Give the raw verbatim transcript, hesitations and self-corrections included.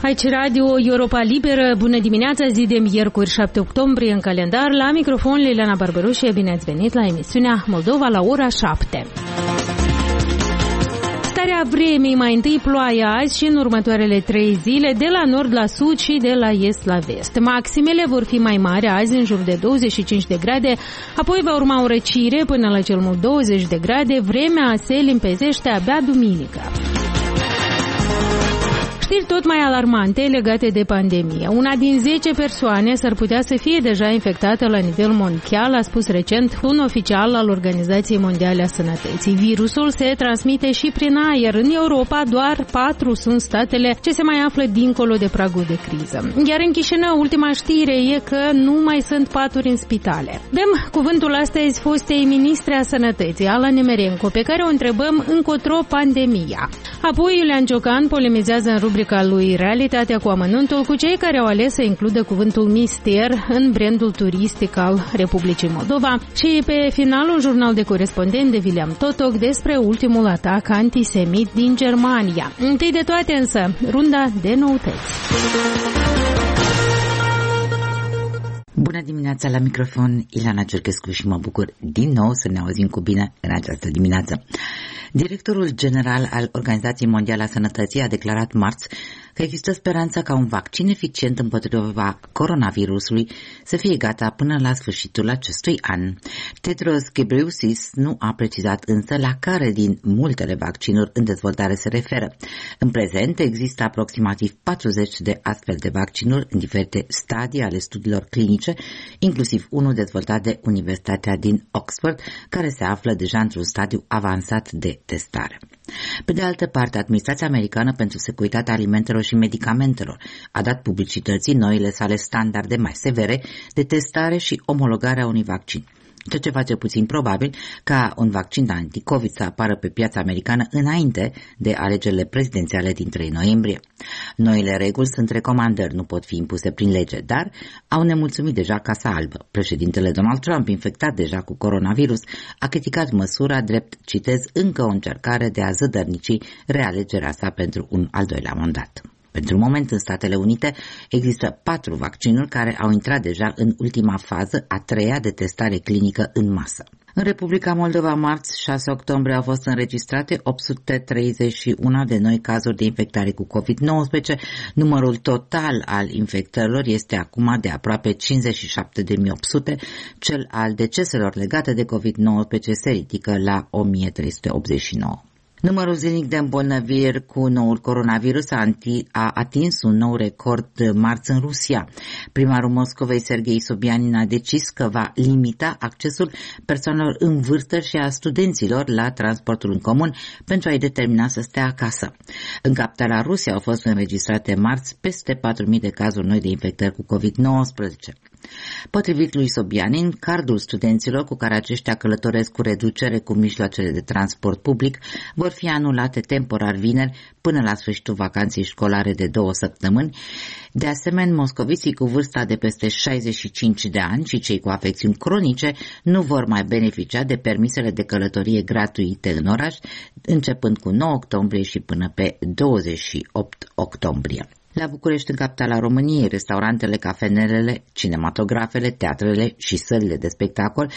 Aici Radio Europa Liberă, bună dimineața, zi de miercuri șapte octombrie în calendar, la microfon Liliana Barberușie, bine ați venit la emisiunea Moldova la ora șapte. Starea vremii, mai întâi ploaie azi și în următoarele trei zile, de la nord la sud și de la est la vest. Maximele vor fi mai mari azi, în jur de douăzeci și cinci de grade, apoi va urma o răcire până la cel mult douăzeci de grade, vremea se limpezește abia duminică. Știri tot mai alarmante legate de pandemie. Una din zece persoane s-ar putea să fie deja infectată la nivel mondial, a spus recent un oficial al Organizației Mondiale a Sănătății. Virusul se transmite și prin aer. În Europa doar patru sunt statele ce se mai află dincolo de pragul de criză. Iar în Chișinău, ultima știre e că nu mai sunt paturi în spitale. Dăm cuvântul astăzi fostei ministre a Sănătății, Ala Nemerenko, pe care o întrebăm încotro pandemia. Apoi Iulian Ciocan polemizează în rubrica lui Realitatea cu amănuntul cu cei care au ales să includă cuvântul mister în brandul turistic al Republicii Moldova și pe final un jurnal de corespondent de William Totok despre ultimul atac antisemit din Germania. Întâi de toate însă, runda de noutăți. Bună dimineața, la microfon Ilana Cerchescu și mă bucur din nou să ne auzim cu bine în această dimineață. Directorul general al Organizației Mondiale a Sănătății a declarat marți că există speranța ca un vaccin eficient împotriva coronavirusului să fie gata până la sfârșitul acestui an. Tedros Ghebreyesus nu a precizat însă la care din multele vaccinuri în dezvoltare se referă. În prezent există aproximativ patruzeci de astfel de vaccinuri în diferite stadii ale studiilor clinice, inclusiv unul dezvoltat de Universitatea din Oxford, care se află deja într-un stadiu avansat de testare. Pe de altă parte, Administrația Americană pentru Securitatea Alimentelor și Medicamentelor a dat publicității noile sale standarde mai severe de testare și omologare a unui vaccin, ceea ce face puțin probabil ca un vaccin anti-COVID să apară pe piața americană înainte de alegerile prezidențiale din trei noiembrie. Noile reguli sunt recomandări, nu pot fi impuse prin lege, dar au nemulțumit deja Casa Albă. Președintele Donald Trump, infectat deja cu coronavirus, a criticat măsura drept, citez, încă o încercare de a zădărnici realegerea sa pentru un al doilea mandat. Pentru moment, în Statele Unite există patru vaccinuri care au intrat deja în ultima fază, a treia de testare clinică în masă. În Republica Moldova, marți șase octombrie, au fost înregistrate opt sute treizeci și unu de noi cazuri de infectare cu covid nouăsprezece. Numărul total al infectărilor este acum de aproape cincizeci și șapte de mii opt sute, cel al deceselor legate de covid nouăsprezece se ridică la o mie trei sute optzeci și nouă. Numărul zilnic de îmbolnăviri cu noul coronavirus a, anti, a atins un nou record marți în Rusia. Primarul Moscovei, Serghei Sobyanin, a decis că va limita accesul persoanelor în vârstă și a studenților la transportul în comun pentru a-i determina să stea acasă. În capitala Rusiei au fost înregistrate marți peste patru mii de cazuri noi de infectări cu covid nouăsprezece. Potrivit lui Sobyanin, cardul studenților cu care aceștia călătoresc cu reducere cu mijloacele de transport public vor fi anulate temporar vineri până la sfârșitul vacanței școlare de două săptămâni. De asemenea, moscoviții cu vârsta de peste șaizeci și cinci de ani și cei cu afecțiuni cronice nu vor mai beneficia de permisele de călătorie gratuite în oraș, începând cu nouă octombrie și până pe douăzeci și opt octombrie. La București, în capitala României, restaurantele, cafenelele, cinematografele, teatrele și sălile de spectacol